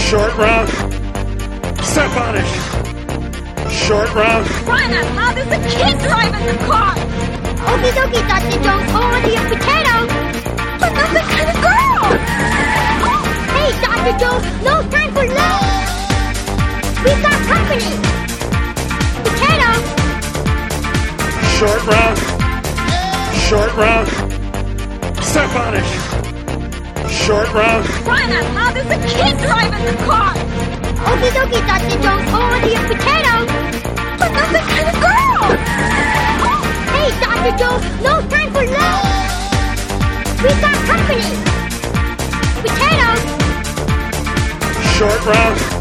Short round. Step on it. Short round. Run out loud, there's a kid driving the car! Okie dokie, Dr. Jones, hold on to your potato. But not this kind of girl! Hey, Dr. Jones, no time for love. We've got company. Potato. Short round. Short round. Step on it. Short round. Run out loud, there's a kid driving the car! Okie dokie, Dr. Jones, hold on to your potato. But not this kind of girl! Hey, Dr. Jones, no time for love. We've got company. Potato. Short round.